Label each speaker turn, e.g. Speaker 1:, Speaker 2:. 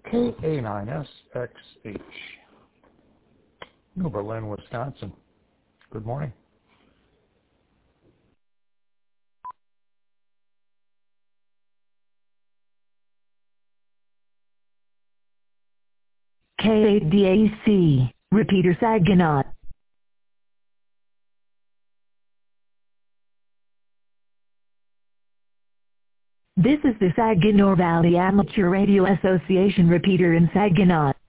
Speaker 1: KA9SXH, New Berlin, Wisconsin. Good morning.
Speaker 2: K8DAC, repeater Saginaw. This is the Saginaw Valley Amateur Radio Association repeater in Saginaw.